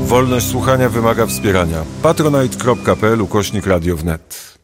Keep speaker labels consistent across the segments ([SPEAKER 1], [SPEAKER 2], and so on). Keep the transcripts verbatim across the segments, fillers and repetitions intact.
[SPEAKER 1] Wolność słuchania wymaga wspierania. patronite.pl ukośnik radio wnet.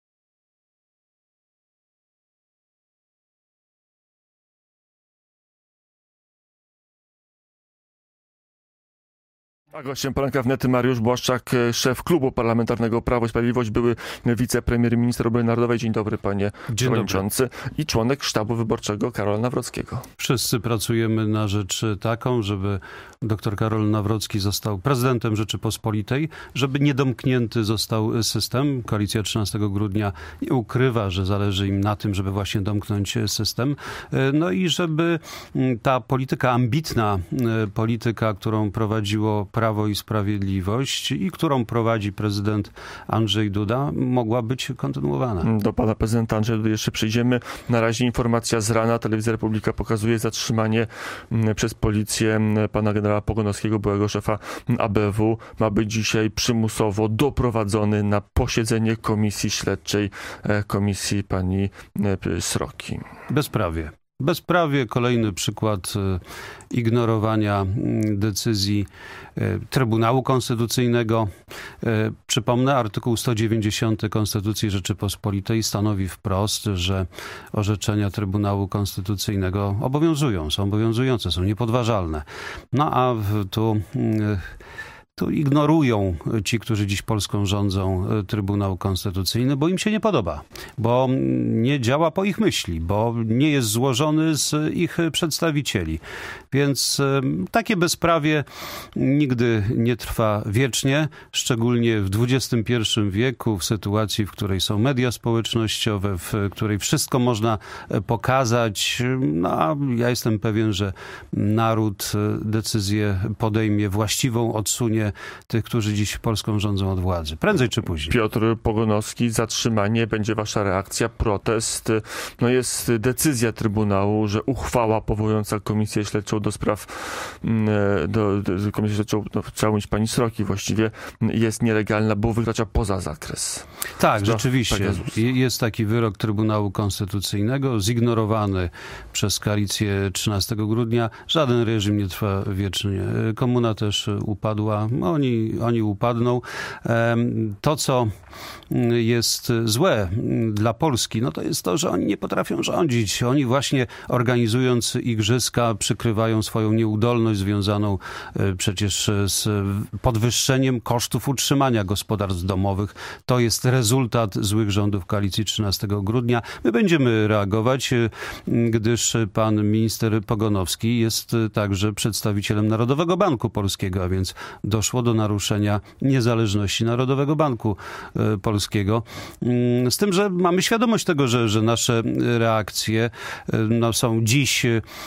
[SPEAKER 2] A gościem poranka wnet Mariusz Błaszczak, szef Klubu Parlamentarnego Prawo i Sprawiedliwość, były wicepremier i minister obrony narodowej. Dzień dobry, panie przewodniczący. I członek sztabu wyborczego Karola Nawrockiego.
[SPEAKER 3] Wszyscy pracujemy na rzecz taką, żeby dr Karol Nawrocki został prezydentem Rzeczypospolitej, żeby niedomknięty został system. Koalicja trzynastego grudnia nie ukrywa, że zależy im na tym, żeby właśnie domknąć system. No i żeby ta polityka ambitna, polityka, którą prowadziło Prawo i Sprawiedliwość i którą prowadzi prezydent Andrzej Duda, mogła być kontynuowana.
[SPEAKER 2] Do pana prezydenta Andrzeja Dudy jeszcze przyjdziemy. Na razie informacja z rana. Telewizja Republika pokazuje zatrzymanie przez policję pana generała Pogonowskiego, byłego szefa A B W. Ma być dzisiaj przymusowo doprowadzony na posiedzenie komisji śledczej, komisji pani Sroki.
[SPEAKER 3] Bezprawie. Bezprawie, kolejny przykład ignorowania decyzji Trybunału Konstytucyjnego. Przypomnę, artykuł sto dziewięćdziesiąty Konstytucji Rzeczypospolitej stanowi wprost, że orzeczenia Trybunału Konstytucyjnego obowiązują, są obowiązujące, są niepodważalne. No a tu... Tu ignorują ci, którzy dziś Polską rządzą, Trybunał Konstytucyjny, bo im się nie podoba, bo nie działa po ich myśli, bo nie jest złożony z ich przedstawicieli. Więc takie bezprawie nigdy nie trwa wiecznie, szczególnie w dwudziestym pierwszym wieku, w sytuacji, w której są media społecznościowe, w której wszystko można pokazać. No, a ja jestem pewien, że naród decyzję podejmie właściwą, odsunie tych, którzy dziś Polską rządzą od władzy. Prędzej czy później.
[SPEAKER 2] Piotr Pogonowski, zatrzymanie, będzie wasza reakcja, protest. No jest decyzja Trybunału, że uchwała powołująca komisję śledczą do spraw, do, do komisję śledczą, no, trzeba mówić pani Sroki właściwie, jest nielegalna, bo wykracza poza zakres.
[SPEAKER 3] Tak, Spraw rzeczywiście. Pegasus. Jest taki wyrok Trybunału Konstytucyjnego, zignorowany przez koalicję trzynastego grudnia. Żaden reżim nie trwa wiecznie. Komuna też upadła. Oni, oni upadną. To, co jest złe dla Polski, no to jest to, że oni nie potrafią rządzić. Oni właśnie organizując igrzyska przykrywają swoją nieudolność związaną przecież z podwyższeniem kosztów utrzymania gospodarstw domowych. To jest rezultat złych rządów koalicji trzynastego grudnia. My będziemy reagować, gdyż pan minister Pogonowski jest także przedstawicielem Narodowego Banku Polskiego, a więc doszło do naruszenia niezależności Narodowego Banku Polskiego. Z tym, że mamy świadomość tego, że, że nasze reakcje no, są dziś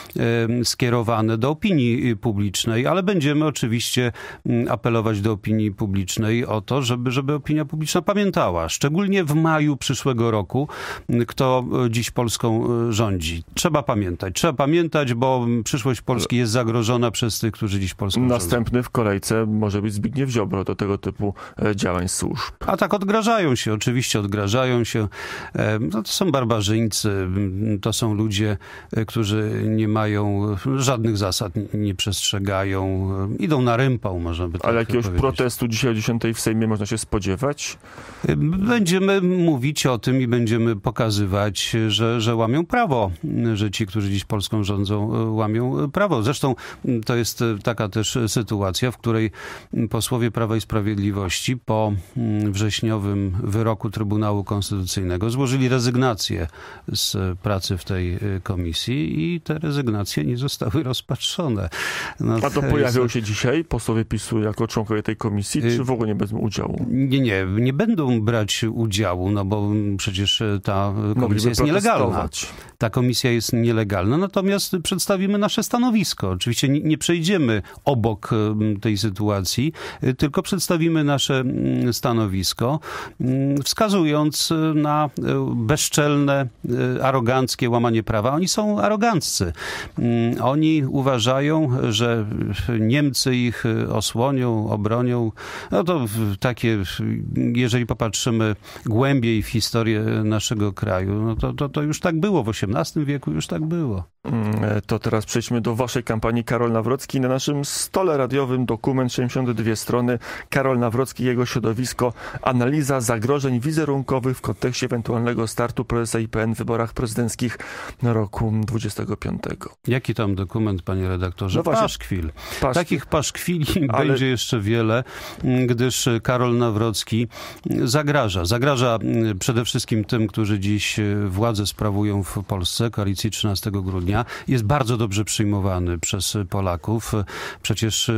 [SPEAKER 3] skierowane do opinii publicznej, ale będziemy oczywiście apelować do opinii publicznej o to, żeby, żeby opinia publiczna pamiętała, szczególnie w maju przyszłego roku, kto dziś Polską rządzi. Trzeba pamiętać. Trzeba pamiętać, bo przyszłość Polski jest zagrożona przez tych, którzy dziś Polską rządzą.
[SPEAKER 2] Następny w kolejce może być Zbigniew Ziobro do tego typu działań służb.
[SPEAKER 3] A tak odgrażają się, oczywiście odgrażają się. No, to są barbarzyńcy, to są ludzie, którzy nie mają żadnych zasad, nie przestrzegają, idą na rympał, można by tak
[SPEAKER 2] Ale jakiegoś
[SPEAKER 3] powiedzieć.
[SPEAKER 2] protestu dzisiaj o dziesiątej w Sejmie można się spodziewać?
[SPEAKER 3] Będziemy mówić o tym i będziemy pokazywać, że, że łamią prawo, że ci, którzy dziś Polską rządzą, łamią prawo. Zresztą to jest taka też sytuacja, w której posłowie Prawa i Sprawiedliwości po wrześniowym wyroku Trybunału Konstytucyjnego złożyli rezygnację z pracy w tej komisji i te rezygnacje nie zostały rozpatrzone. No,
[SPEAKER 2] A to pojawią jest... się dzisiaj posłowie PiSu jako członkowie tej komisji, czy w ogóle nie wezmą udziału?
[SPEAKER 3] Nie, nie, nie będą brać udziału, no bo przecież ta komisja jest nielegalna. Ta komisja jest nielegalna, natomiast przedstawimy nasze stanowisko. Oczywiście nie, nie przejdziemy obok tej sytuacji, tylko przedstawimy nasze stanowisko, wskazując na bezczelne, aroganckie łamanie prawa. Oni są aroganccy. Oni uważają, że Niemcy ich osłonią, obronią. No to takie, jeżeli popatrzymy głębiej w historię naszego kraju, no to, to, to już tak było. W osiemnastym wieku już tak było.
[SPEAKER 2] To teraz przejdźmy do waszej kampanii. Karol Nawrocki. Na naszym stole radiowym dokument siedemdziesiąt dwie strony. Karol Nawrocki i jego środowisko. Analiza zagrożeń wizerunkowych w kontekście ewentualnego startu prezesa I P N w wyborach prezydenckich na roku dwudziestego piątego.
[SPEAKER 3] Jaki tam dokument, panie redaktorze?
[SPEAKER 2] No właśnie,
[SPEAKER 3] paszkwil.
[SPEAKER 2] paszkwil.
[SPEAKER 3] Takich paszkwili
[SPEAKER 2] Ale...
[SPEAKER 3] będzie jeszcze wiele, gdyż Karol Nawrocki zagraża. Zagraża przede wszystkim tym, którzy dziś władzę sprawują w Polsce, koalicji trzynastego grudnia. Jest bardzo dobrze przyjmowany przez Polaków. Przecież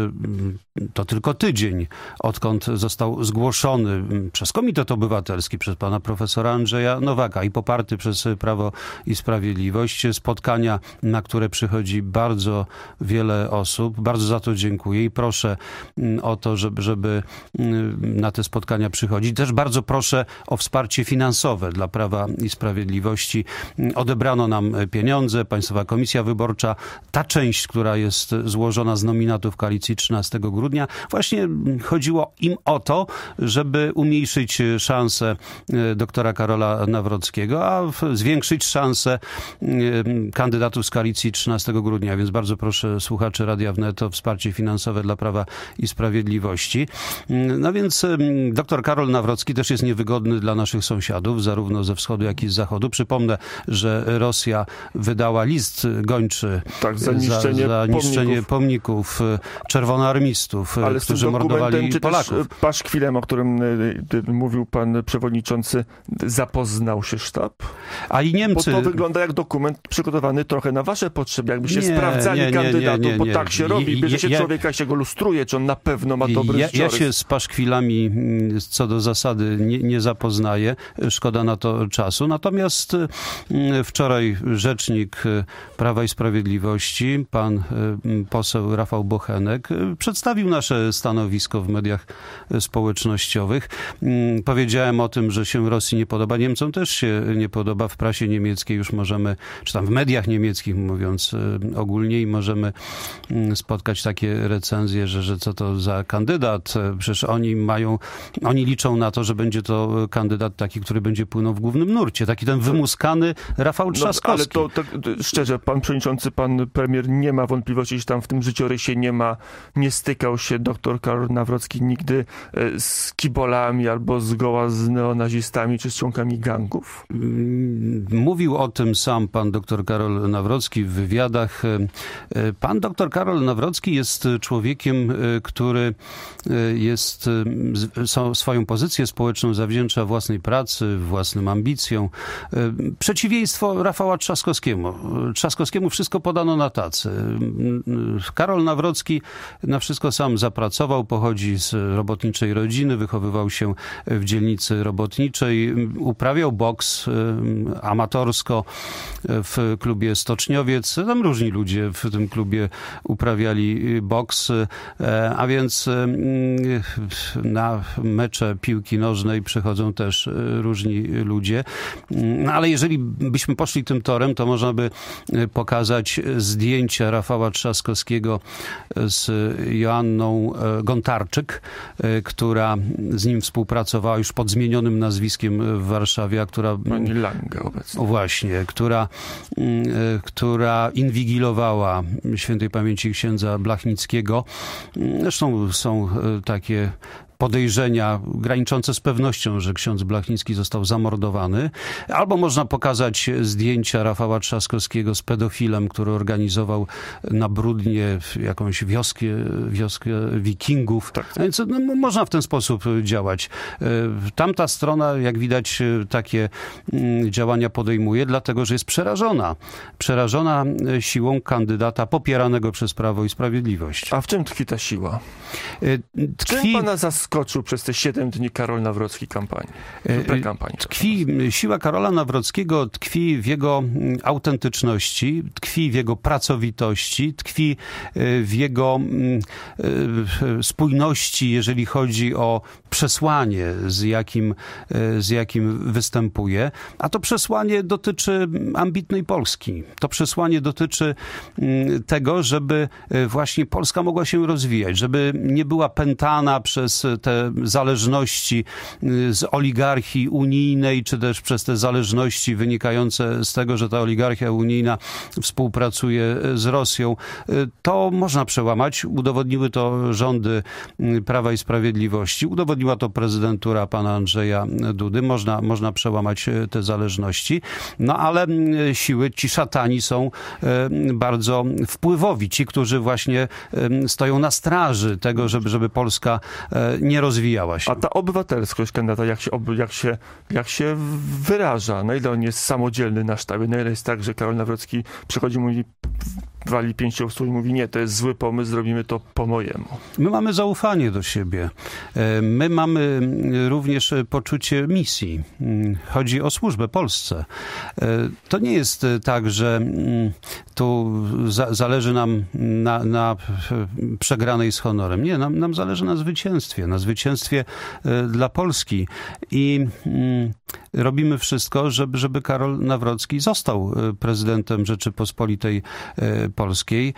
[SPEAKER 3] to tylko tydzień, odkąd został zgłoszony przez Komitet Obywatelski, przez pana profesora Andrzeja Nowaka i poparty przez Prawo i Sprawiedliwość. Spotkania, na które przychodzi bardzo wiele osób. Bardzo za to dziękuję i proszę o to, żeby, żeby na te spotkania przychodzić. Też bardzo proszę o wsparcie finansowe dla Prawa i Sprawiedliwości. Odebrano nam pieniądze, Państwowa Komisja Wyborcza, ta część, która jest złożona z nominatów koalicji trzynastego grudnia, właśnie chodziło im o to, żeby umniejszyć szanse doktora Karola Nawrockiego, a zwiększyć szanse kandydatów z koalicji trzynastego grudnia. Więc bardzo proszę słuchaczy Radia Wnet o wsparcie finansowe dla Prawa i Sprawiedliwości. No więc doktor Karol Nawrocki też jest niewygodny dla naszych sąsiadów, zarówno ze wschodu, jak i z zachodu. Przypomnę, że Rosja wydała list gończy
[SPEAKER 2] tak, za niszczenie,
[SPEAKER 3] za, za niszczenie
[SPEAKER 2] pomników,
[SPEAKER 3] pomników czerwonoarmistów,
[SPEAKER 2] ale
[SPEAKER 3] którzy mordowali
[SPEAKER 2] czy
[SPEAKER 3] Polaków.
[SPEAKER 2] Też paszkwilem, o którym mówił pan przewodniczący, zapoznał się sztab?
[SPEAKER 3] A i Niemcy...
[SPEAKER 2] Bo to wygląda jak dokument przygotowany trochę na wasze potrzeby, jakbyście
[SPEAKER 3] nie,
[SPEAKER 2] sprawdzali
[SPEAKER 3] nie, nie,
[SPEAKER 2] kandydatów,
[SPEAKER 3] nie, nie, nie.
[SPEAKER 2] bo tak się robi. Bierze się
[SPEAKER 3] ja,
[SPEAKER 2] człowieka i się go lustruje, czy on na pewno ma dobry
[SPEAKER 3] ja,
[SPEAKER 2] życiorys.
[SPEAKER 3] ja się z paszkwilami co do zasady nie, nie zapoznaję. Szkoda na to czasu. Natomiast wczoraj rzecznik Prawa i Sprawiedliwości, pan poseł Rafał Bochenek, przedstawił nasze stanowisko w mediach społecznościowych. Powiedziałem o tym, że się Rosji nie podoba. Niemcom też się nie podoba. W prasie niemieckiej już możemy, czy tam w mediach niemieckich, mówiąc ogólniej, możemy spotkać takie recenzje, że, że co to za kandydat. Przecież oni mają, oni liczą na to, że będzie to kandydat taki, który będzie płynął w głównym nurcie. Taki ten wymuskany Rafał Trzaskowski.
[SPEAKER 2] No, ale to, to szczerze, pan przewodniczący, pan premier nie ma wątpliwości, że tam w tym życiorysie nie ma, nie stykał się doktor Karol Nawrocki nigdy z kibolami albo zgoła z neonazistami czy z członkami gangów?
[SPEAKER 3] Mówił o tym sam pan doktor Karol Nawrocki w wywiadach. Pan doktor Karol Nawrocki jest człowiekiem, który jest, swoją pozycję społeczną zawdzięcza własnej pracy, własnym ambicjom. Przeciwieństwo Rafała Trzaskowskiemu. Trzaskowskiemu wszystko podano na tacy. Karol Nawrocki na wszystko sam zapracował, pochodzi z robotniczej rodziny, wychowywał się w dzielnicy robotniczej, uprawiał boks amatorsko w klubie Stoczniowiec. Tam różni ludzie w tym klubie uprawiali boks, a więc na mecze piłki nożnej przychodzą też różni ludzie. Ale jeżeli byśmy poszli tym torem, to można by pokazać zdjęcia Rafała Trzaskowskiego z Joanną Gontarczyk, która z nim współpracowała już pod zmienionym nazwiskiem w Warszawie, a która...
[SPEAKER 2] Pani Lange obecnie.
[SPEAKER 3] O właśnie, która, która inwigilowała świętej pamięci księdza Blachnickiego. Zresztą są takie podejrzenia graniczące z pewnością, że ksiądz Blachnicki został zamordowany. Albo można pokazać zdjęcia Rafała Trzaskowskiego z pedofilem, który organizował na Brudnie jakąś wioskę, wioskę wikingów. Tak. Więc no, można w ten sposób działać. Tamta strona, jak widać, takie działania podejmuje, dlatego że jest przerażona. Przerażona siłą kandydata popieranego przez Prawo i Sprawiedliwość.
[SPEAKER 2] A w czym tkwi ta siła?
[SPEAKER 3] Tkwi...
[SPEAKER 2] Czym pana zaskoczył przez te siedem dni Karol Nawrocki kampanii? Kampanii,
[SPEAKER 3] tkwi, siła Karola Nawrockiego tkwi w jego autentyczności, tkwi w jego pracowitości, tkwi w jego spójności, jeżeli chodzi o przesłanie, z jakim, z jakim występuje. A to przesłanie dotyczy ambitnej Polski. To przesłanie dotyczy tego, żeby właśnie Polska mogła się rozwijać, żeby nie była pętana przez te zależności z oligarchii unijnej, czy też przez te zależności wynikające z tego, że ta oligarchia unijna współpracuje z Rosją. To można przełamać. Udowodniły to rządy Prawa i Sprawiedliwości. Udowodniła to prezydentura pana Andrzeja Dudy. Można, można przełamać te zależności. No ale siły, ci szatani są bardzo wpływowi. Ci, którzy właśnie stoją na straży tego, żeby, żeby Polska nie rozwijała się.
[SPEAKER 2] A ta obywatelskość kandydata, jak się, jak się, jak się wyraża? Na ile on jest samodzielny na sztabie? Na ile jest tak, że Karol Nawrocki przychodzi i mówi, wali pięścią w stół i mówi, nie, to jest zły pomysł, zrobimy to po mojemu.
[SPEAKER 3] My mamy zaufanie do siebie. My mamy również poczucie misji. Chodzi o służbę Polsce. To nie jest tak, że tu za, zależy nam na, na przegranej z honorem. Nie, nam, nam zależy na zwycięstwie, na zwycięstwie dla Polski. I robimy wszystko, żeby, żeby Karol Nawrocki został prezydentem Rzeczypospolitej Polskiej.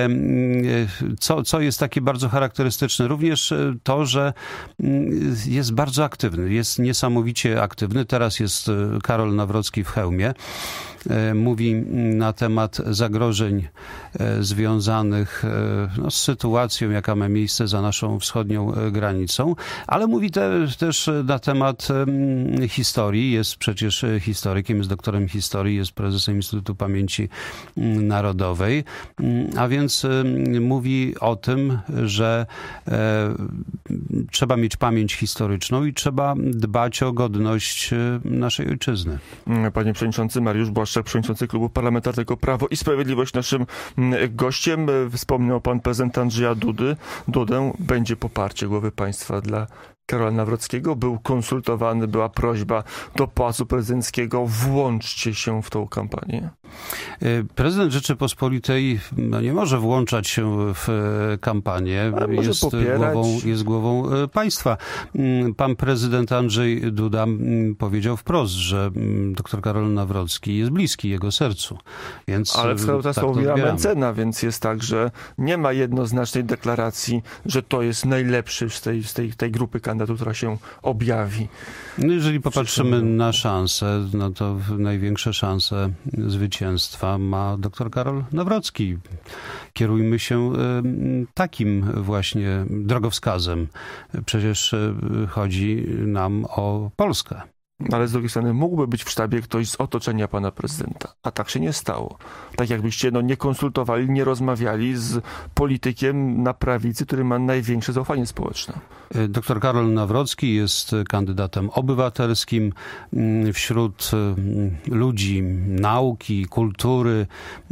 [SPEAKER 3] Co, co jest takie bardzo charakterystyczne? Również to, że jest bardzo aktywny, jest niesamowicie aktywny. Teraz jest Karol Nawrocki w hełmie. Mówi na temat zagrożeń związanych no, z sytuacją, jaka ma miejsce za naszą wschodnią granicą, ale mówi te, też na temat historii. Jest przecież historykiem, jest doktorem historii, jest prezesem Instytutu Pamięci Narodowej, a więc mówi o tym, że e, trzeba mieć pamięć historyczną i trzeba dbać o godność naszej ojczyzny.
[SPEAKER 2] Panie Przewodniczący, Mariusz Błaszczak, Przewodniczący Klubu Parlamentarnego Prawo i Sprawiedliwość, naszym gościem. Wspomniał pan prezydent Andrzeja Dudy. Dudę. Będzie poparcie głowy państwa dla Karola Nawrockiego. Był konsultowany, była prośba do Pałacu Prezydenckiego, włączcie się w tą kampanię.
[SPEAKER 3] Prezydent Rzeczypospolitej no, nie może włączać się w kampanię. Jest głową, jest głową państwa. Pan prezydent Andrzej Duda powiedział wprost, że dr Karol Nawrocki jest bliski jego sercu. Więc
[SPEAKER 2] ale w
[SPEAKER 3] tak
[SPEAKER 2] to mówiła Mencena, więc jest tak, że nie ma jednoznacznej deklaracji, że to jest najlepszy z tej, z tej, tej grupy kandydatów, która się objawi.
[SPEAKER 3] No jeżeli popatrzymy na szanse, no to największe szanse zwycięstwa ma dr Karol Nawrocki. Kierujmy się takim właśnie drogowskazem. Przecież chodzi nam o Polskę.
[SPEAKER 2] Ale z drugiej strony mógłby być w sztabie ktoś z otoczenia pana prezydenta. A tak się nie stało. Tak jakbyście no, nie konsultowali, nie rozmawiali z politykiem na prawicy, który ma największe zaufanie społeczne.
[SPEAKER 3] Dr Karol Nawrocki jest kandydatem obywatelskim. Wśród ludzi nauki, kultury,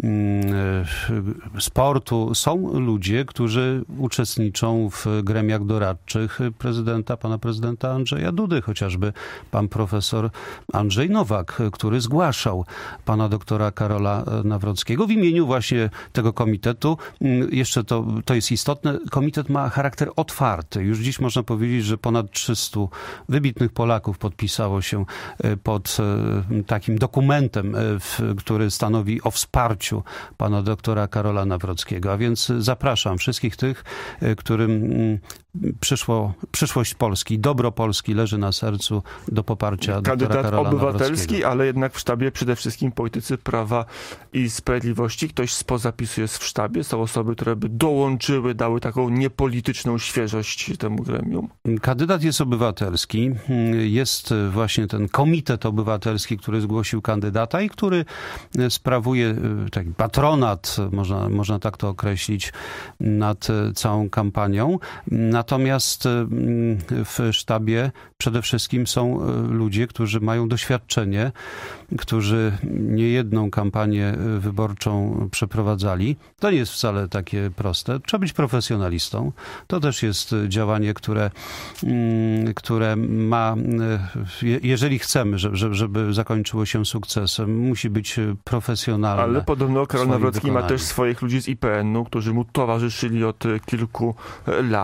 [SPEAKER 3] sportu są ludzie, którzy uczestniczą w gremiach doradczych prezydenta, pana prezydenta Andrzeja Dudy. Chociażby pan profesor Andrzej Nowak, który zgłaszał pana doktora Karola Nawrockiego w imieniu właśnie tego komitetu. Jeszcze to, to jest istotne. Komitet ma charakter otwarty. Już dziś można powiedzieć, że ponad trzystu wybitnych Polaków podpisało się pod takim dokumentem, który stanowi o wsparciu pana doktora Karola Nawrockiego. A więc zapraszam wszystkich tych, którym przyszło, przyszłość Polski, dobro Polski leży na sercu, do poparcia
[SPEAKER 2] kandydat
[SPEAKER 3] Karola
[SPEAKER 2] obywatelski, ale jednak w sztabie przede wszystkim politycy Prawa i Sprawiedliwości. Ktoś spoza PiSu jest w sztabie? Są osoby, które by dołączyły, dały taką niepolityczną świeżość temu gremium?
[SPEAKER 3] Kandydat jest obywatelski. Jest właśnie ten komitet obywatelski, który zgłosił kandydata i który sprawuje taki patronat, można, można tak to określić, nad całą kampanią. Natomiast w sztabie przede wszystkim są ludzie, którzy mają doświadczenie, którzy niejedną kampanię wyborczą przeprowadzali. To nie jest wcale takie proste. Trzeba być profesjonalistą. To też jest działanie, które, które ma, jeżeli chcemy, żeby, żeby zakończyło się sukcesem, musi być profesjonalne.
[SPEAKER 2] Ale podobno Karol Nawrocki ma też swoich ludzi z I P N u, którzy mu towarzyszyli od kilku lat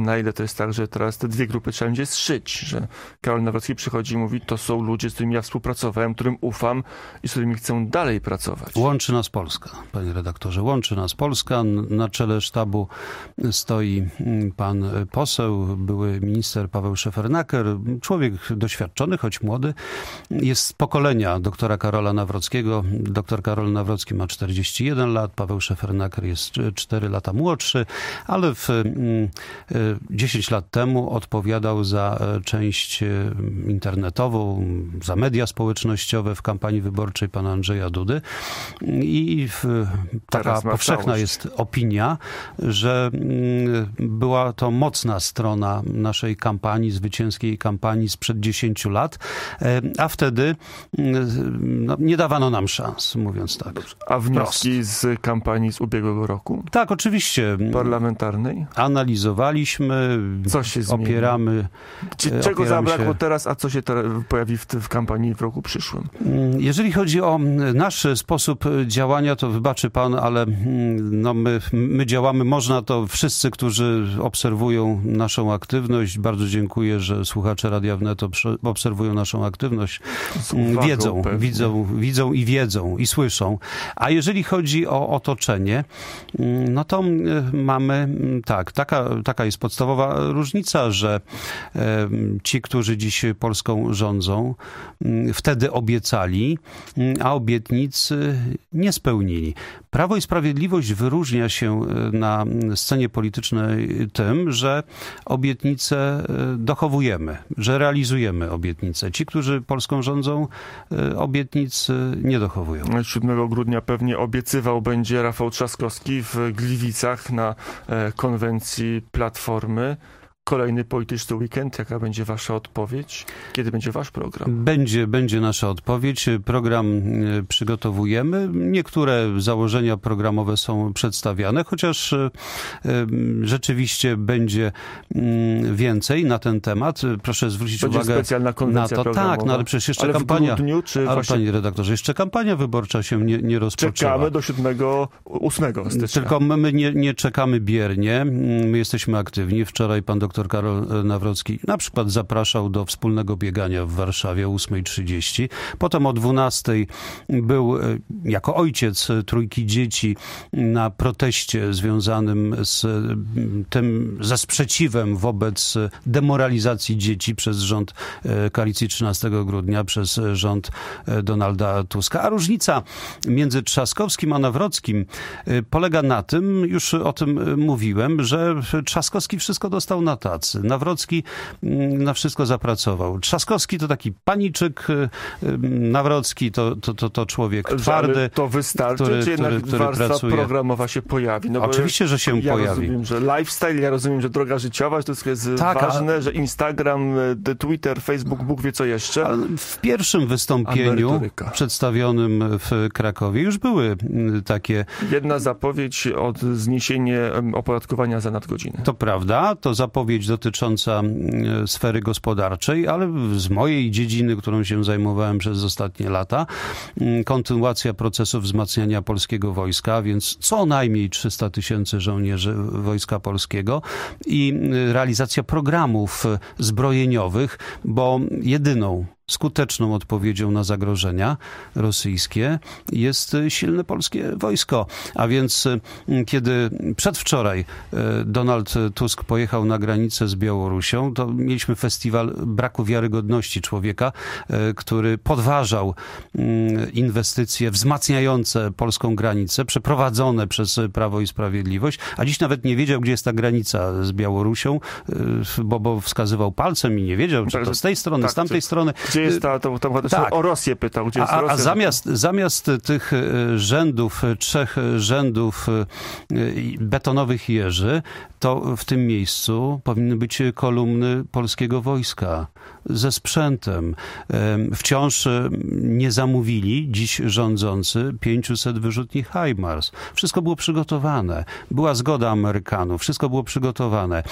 [SPEAKER 2] na ile to jest tak, że teraz te dwie grupy trzeba będzie zszyć, że Karol Nawrocki przychodzi i mówi, to są ludzie, z którymi ja współpracowałem, którym ufam i z którymi chcę dalej pracować.
[SPEAKER 3] Łączy nas Polska, panie redaktorze, łączy nas Polska. Na czele sztabu stoi pan poseł, były minister Paweł Szefernaker, człowiek doświadczony, choć młody. Jest z pokolenia doktora Karola Nawrockiego. Doktor Karol Nawrocki ma czterdzieści jeden lat, Paweł Szefernaker jest cztery lata młodszy, ale w dziesięć lat temu odpowiadał za część internetową, za media społecznościowe w kampanii wyborczej pana Andrzeja Dudy. I w, taka powszechna jest opinia, że była to mocna strona naszej kampanii, zwycięskiej kampanii sprzed dziesięciu lat, a wtedy no, nie dawano nam szans, mówiąc tak.
[SPEAKER 2] A wnioski Prost. z kampanii z ubiegłego roku?
[SPEAKER 3] Tak, oczywiście.
[SPEAKER 2] Parlamentarnej?
[SPEAKER 3] Analizowaliśmy,
[SPEAKER 2] co się
[SPEAKER 3] opieramy.
[SPEAKER 2] Czego opieramy zabrakło się... teraz, a co się teraz pojawi w, w kampanii w roku przyszłym?
[SPEAKER 3] Jeżeli chodzi o nasz sposób działania, to wybaczy pan, ale no my, my działamy, można to wszyscy, którzy obserwują naszą aktywność. Bardzo dziękuję, że słuchacze Radia Wnet obserwują naszą aktywność. Uwagą, wiedzą, widzą, widzą i wiedzą i słyszą. A jeżeli chodzi o otoczenie, no to mamy tak, taka, taka jest podstawowa różnica, że ci, którzy dziś Polską rządzą, wtedy obiecali, a obietnic nie spełnili. Prawo i Sprawiedliwość wyróżnia się na scenie politycznej tym, że obietnice dochowujemy, że realizujemy obietnice. Ci, którzy Polską rządzą, obietnic nie dochowują.
[SPEAKER 2] siódmego grudnia pewnie obiecywał będzie Rafał Trzaskowski w Gliwicach na konwencji Platformy. Kolejny polityczny weekend. Jaka będzie wasza odpowiedź? Kiedy będzie wasz program?
[SPEAKER 3] Będzie, będzie nasza odpowiedź. Program przygotowujemy. Niektóre założenia programowe są przedstawiane, chociaż rzeczywiście będzie więcej na ten temat. Proszę zwrócić
[SPEAKER 2] będzie
[SPEAKER 3] uwagę
[SPEAKER 2] specjalna konwencja
[SPEAKER 3] na to.
[SPEAKER 2] programowa.
[SPEAKER 3] Tak, no ale przecież jeszcze
[SPEAKER 2] ale
[SPEAKER 3] kampania.
[SPEAKER 2] W grudniu, czy
[SPEAKER 3] ale
[SPEAKER 2] właśnie...
[SPEAKER 3] panie redaktorze, jeszcze kampania wyborcza się nie, nie rozpoczęła.
[SPEAKER 2] Czekamy do siódmego, ósmego stycznia.
[SPEAKER 3] Tylko my nie, nie czekamy biernie. My jesteśmy aktywni. Wczoraj pan doktor Karol Nawrocki na przykład zapraszał do wspólnego biegania w Warszawie o ósmej trzydzieści. Potem o dwunastej był jako ojciec trójki dzieci na proteście związanym z tym, ze sprzeciwem wobec demoralizacji dzieci przez rząd koalicji trzynastego grudnia, przez rząd Donalda Tuska. A różnica między Trzaskowskim a Nawrockim polega na tym, już o tym mówiłem, że Trzaskowski wszystko dostał na tacy. Nawrocki na wszystko zapracował. Trzaskowski to taki paniczyk, Nawrocki to, to, to, to człowiek twardy.
[SPEAKER 2] Ale to wystarczy,
[SPEAKER 3] który,
[SPEAKER 2] czy jednak
[SPEAKER 3] który, który
[SPEAKER 2] warstwa
[SPEAKER 3] pracuje.
[SPEAKER 2] programowa się pojawi? No
[SPEAKER 3] Oczywiście, że się
[SPEAKER 2] ja
[SPEAKER 3] pojawi.
[SPEAKER 2] Ja rozumiem, że lifestyle, ja rozumiem, że droga życiowa, że to jest tak, ważne, a... że Instagram, Twitter, Facebook, Bóg wie co jeszcze.
[SPEAKER 3] Ale w pierwszym wystąpieniu Amerytoryka. przedstawionym w Krakowie już były takie...
[SPEAKER 2] Jedna zapowiedź od zniesienie opodatkowania za nadgodziny.
[SPEAKER 3] To prawda, to zapowiedź dotycząca sfery gospodarczej, ale z mojej dziedziny, którą się zajmowałem przez ostatnie lata, kontynuacja procesu wzmacniania polskiego wojska, więc co najmniej trzysta tysięcy żołnierzy Wojska Polskiego i realizacja programów zbrojeniowych, bo jedyną skuteczną odpowiedzią na zagrożenia rosyjskie jest silne polskie wojsko. A więc kiedy przedwczoraj Donald Tusk pojechał na granicę z Białorusią, to mieliśmy festiwal braku wiarygodności człowieka, który podważał inwestycje wzmacniające polską granicę, przeprowadzone przez Prawo i Sprawiedliwość, a dziś nawet nie wiedział, gdzie jest ta granica z Białorusią, bo, bo wskazywał palcem i nie wiedział, czy to z tej strony,
[SPEAKER 2] tak,
[SPEAKER 3] z tamtej
[SPEAKER 2] czy...
[SPEAKER 3] strony.
[SPEAKER 2] Gdzie jest ta, to, to, to tak. O Rosję pytał. Gdzie jest
[SPEAKER 3] a,
[SPEAKER 2] Rosja?
[SPEAKER 3] A zamiast, zamiast tych rzędów, trzech rzędów betonowych jeży, to w tym miejscu powinny być kolumny polskiego wojska ze sprzętem. Wciąż nie zamówili dziś rządzący pięciuset wyrzutni HIMARS. Wszystko było przygotowane. Była zgoda Amerykanów. Wszystko było przygotowane.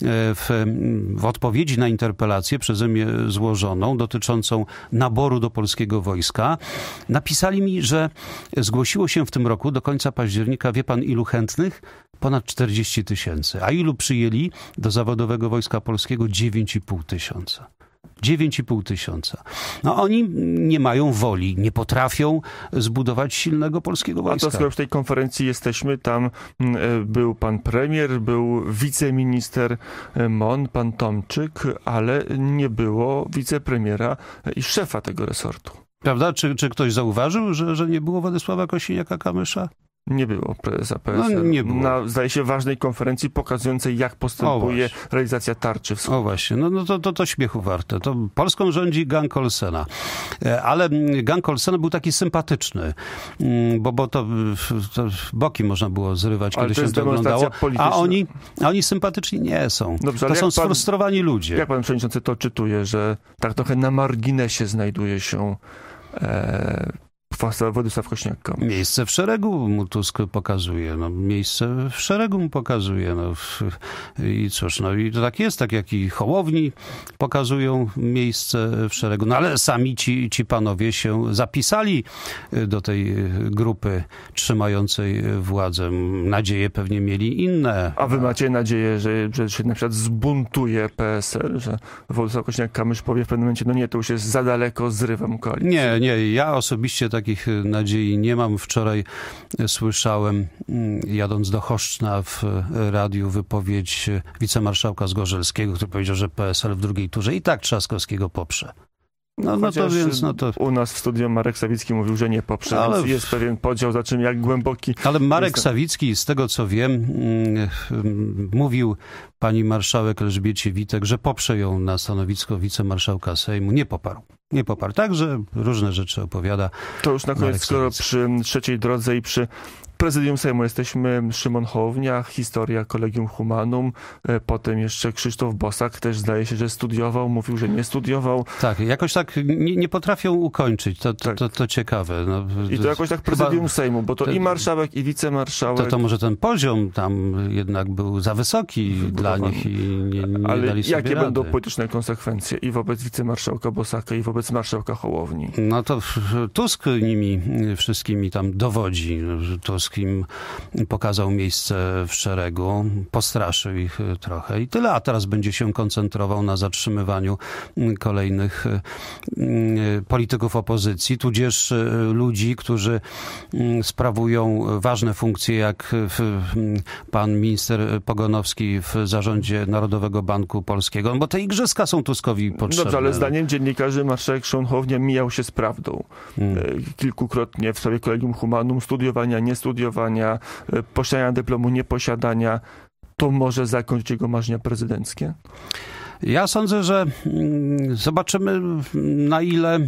[SPEAKER 3] W, w odpowiedzi na interpelację przeze mnie złożoną, dotyczącą naboru do polskiego wojska, napisali mi, że zgłosiło się w tym roku do końca października, wie pan ilu chętnych? ponad czterdzieści tysięcy. A ilu przyjęli do zawodowego Wojska Polskiego? dziewięć i pół tysiąca. dziewięć i pół tysiąca. No oni nie mają woli, nie potrafią zbudować silnego polskiego wojska.
[SPEAKER 2] A to skoro w tej konferencji jesteśmy, tam był pan premier, był wiceminister M O N, pan Tomczyk, ale nie było wicepremiera i szefa tego resortu.
[SPEAKER 3] Prawda? Czy, czy ktoś zauważył, że, że nie było Władysława Kosiniaka-Kamysza?
[SPEAKER 2] Nie było prezesa P S L.
[SPEAKER 3] No, nie było.
[SPEAKER 2] Na, zdaje się, ważnej konferencji pokazującej, jak postępuje realizacja tarczy wschodniej.
[SPEAKER 3] O właśnie, no, no to, to, to śmiechu warte. To Polską rządzi gang Olsena. Ale gang Olsena był taki sympatyczny, bo, bo to, to boki można było zrywać,
[SPEAKER 2] ale
[SPEAKER 3] kiedy
[SPEAKER 2] to
[SPEAKER 3] się to oglądało.
[SPEAKER 2] A
[SPEAKER 3] oni, a oni sympatyczni nie są.
[SPEAKER 2] Dobrze,
[SPEAKER 3] to są
[SPEAKER 2] pan,
[SPEAKER 3] sfrustrowani ludzie.
[SPEAKER 2] Jak pan przewodniczący to czytuje, że tak trochę na marginesie znajduje się e, Władysław Kosiniak-Kamysz?
[SPEAKER 3] Miejsce w szeregu mu Tusk pokazuje. No, miejsce w szeregu mu pokazuje. No, i cóż, no i to tak jest, tak jak i Hołowni pokazują miejsce w szeregu. No ale sami ci, ci panowie się zapisali do tej grupy trzymającej władzę. Nadzieje pewnie mieli inne.
[SPEAKER 2] A wy macie nadzieję, że, że się na przykład zbuntuje P S L, że Władysław Kosiniak-Kamysz powie w pewnym momencie, no nie, to już jest za daleko, zrywam koalicję?
[SPEAKER 3] Nie, nie, ja osobiście takich nadziei nie mam. Wczoraj słyszałem, jadąc do Choszczna w radiu, wypowiedź wicemarszałka Zgorzelskiego, który powiedział, że P S L w drugiej turze i tak Trzaskowskiego poprze. No, no to więc, no to...
[SPEAKER 2] U nas w studiu Marek Sawicki mówił, że nie poprze, ale... więc jest pewien podział, za czym jak głęboki...
[SPEAKER 3] Ale Marek
[SPEAKER 2] jest...
[SPEAKER 3] Sawicki, z tego co wiem, mówił pani marszałek Elżbiecie Witek, że poprze ją na stanowisko wicemarszałka Sejmu. Nie poparł. Nie poparł. Także różne rzeczy opowiada.
[SPEAKER 2] To już na koniec, skoro przy trzeciej drodze i przy Prezydium Sejmu jesteśmy, Szymon Hołownia, historia Collegium Humanum, potem jeszcze Krzysztof Bosak, też zdaje się, że studiował, mówił, że nie studiował.
[SPEAKER 3] Tak, jakoś tak nie, nie potrafią ukończyć, to, to, tak. to, to ciekawe. No,
[SPEAKER 2] I to jakoś tak Prezydium Chyba Sejmu, bo to te, i marszałek, i wicemarszałek.
[SPEAKER 3] To, to może ten poziom tam jednak był za wysoki dla nich i nie, nie
[SPEAKER 2] Ale
[SPEAKER 3] dali sobie
[SPEAKER 2] jakie
[SPEAKER 3] rady.
[SPEAKER 2] będą polityczne konsekwencje i wobec wicemarszałka Bosaka, i wobec marszałka Hołowni?
[SPEAKER 3] No to Tusk nimi wszystkimi tam dowodzi. Tusk im pokazał miejsce w szeregu, postraszył ich trochę i tyle, a teraz będzie się koncentrował na zatrzymywaniu kolejnych polityków opozycji, tudzież ludzi, którzy sprawują ważne funkcje, jak pan minister Pogonowski w zarządzie Narodowego Banku Polskiego, no bo te igrzyska są Tuskowi potrzebne.
[SPEAKER 2] Dobrze, ale zdaniem dziennikarzy marszałek Szymon Hołownia mijał się z prawdą. Hmm. Kilkukrotnie w sprawie Collegium Humanum, studiowania, niestudiowania, posiadania dyplomu, nieposiadania, to może zakończyć jego marzenia prezydenckie?
[SPEAKER 3] Ja sądzę, że zobaczymy, na ile,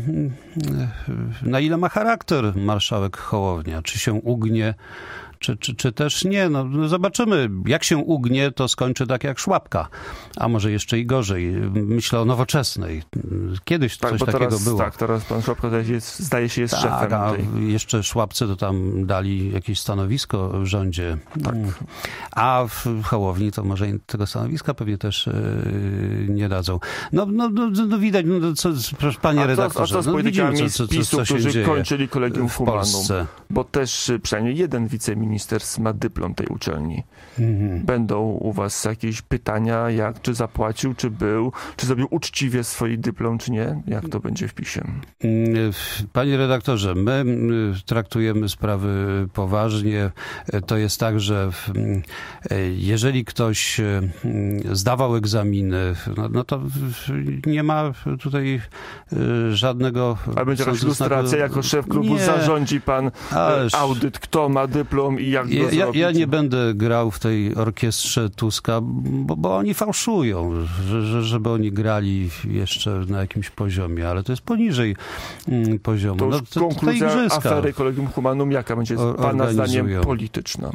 [SPEAKER 3] na ile ma charakter marszałek Hołownia. Czy się ugnie, czy, czy, czy też nie. No, zobaczymy. Jak się ugnie, to skończy tak jak Szłapka. A może jeszcze i gorzej. Myślę o Nowoczesnej. Kiedyś
[SPEAKER 2] tak,
[SPEAKER 3] coś
[SPEAKER 2] bo
[SPEAKER 3] takiego
[SPEAKER 2] teraz,
[SPEAKER 3] było.
[SPEAKER 2] Tak, teraz pan Szłapka zdaje się, zdaje się jest
[SPEAKER 3] tak,
[SPEAKER 2] szefem.
[SPEAKER 3] A
[SPEAKER 2] tej...
[SPEAKER 3] jeszcze Szłapce to tam dali jakieś stanowisko w rządzie.
[SPEAKER 2] Tak.
[SPEAKER 3] A w Hołowni to może tego stanowiska pewnie też yy, nie dadzą. No, no, no, no widać, no, co, proszę panie
[SPEAKER 2] a
[SPEAKER 3] redaktorze.
[SPEAKER 2] Co, a co z politykami
[SPEAKER 3] no, co,
[SPEAKER 2] z PiSu,
[SPEAKER 3] co, co
[SPEAKER 2] którzy
[SPEAKER 3] dzieje
[SPEAKER 2] kończyli Collegium
[SPEAKER 3] w
[SPEAKER 2] Humanum?
[SPEAKER 3] Polsce.
[SPEAKER 2] Bo też przynajmniej jeden wiceminister ma dyplom tej uczelni. Mhm. Będą u was jakieś pytania, jak, czy zapłacił, czy był, czy zrobił uczciwie swój dyplom, czy nie? Jak to będzie w PiSie?
[SPEAKER 3] Panie redaktorze, my traktujemy sprawy poważnie. To jest tak, że jeżeli ktoś zdawał egzaminy, no, no to nie ma tutaj żadnego...
[SPEAKER 2] Ale będzie jakaś ilustracja, jako szef klubu nie. zarządzi pan Ależ... audyt, kto ma dyplom i jak go
[SPEAKER 3] ja,
[SPEAKER 2] zrobić?
[SPEAKER 3] Ja nie będę grał w tej orkiestrze Tuska, bo, bo oni fałszują, że, żeby oni grali jeszcze na jakimś poziomie, ale to jest poniżej mm, poziomu.
[SPEAKER 2] To już
[SPEAKER 3] no, to,
[SPEAKER 2] konkluzja
[SPEAKER 3] to
[SPEAKER 2] afery Collegium Humanum, jaka będzie pana zdaniem polityczna?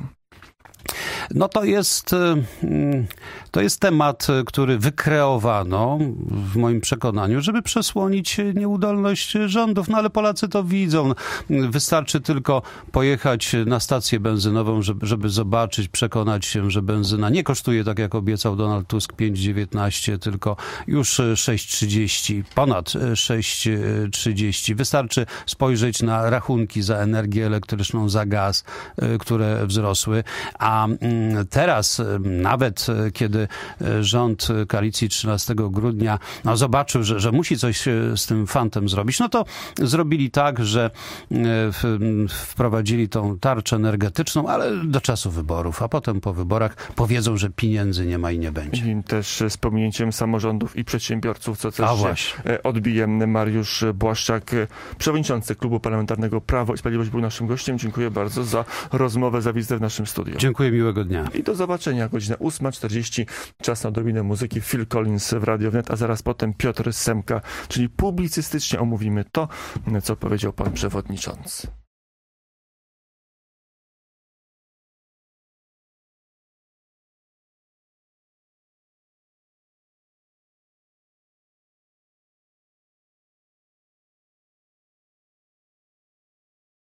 [SPEAKER 3] No to jest, to jest temat, który wykreowano w moim przekonaniu, żeby przesłonić nieudolność rządów. No ale Polacy to widzą. Wystarczy tylko pojechać na stację benzynową, żeby, żeby zobaczyć, przekonać się, że benzyna nie kosztuje tak jak obiecał Donald Tusk pięć dziewiętnaście, tylko już sześć trzydzieści, ponad sześć trzydzieści. Wystarczy spojrzeć na rachunki za energię elektryczną, za gaz, które wzrosły, a teraz, nawet kiedy rząd koalicji trzynastego grudnia no, zobaczył, że, że musi coś z tym fantem zrobić, no to zrobili tak, że wprowadzili tą tarczę energetyczną, ale do czasu wyborów, a potem po wyborach powiedzą, że pieniędzy nie ma i nie będzie.
[SPEAKER 2] I też z pominięciem samorządów i przedsiębiorców, co też odbije Mariusz Błaszczak, przewodniczący Klubu Parlamentarnego Prawo i Sprawiedliwość, był naszym gościem. Dziękuję bardzo za rozmowę, za wizytę w naszym studiu.
[SPEAKER 3] Dziękuję, miłego dnia.
[SPEAKER 2] I do zobaczenia. Godzina ósma czterdzieści. Czas na odrobinę muzyki. Phil Collins w Radio Wnet, a zaraz potem Piotr Semka, czyli publicystycznie omówimy to, co powiedział pan przewodniczący.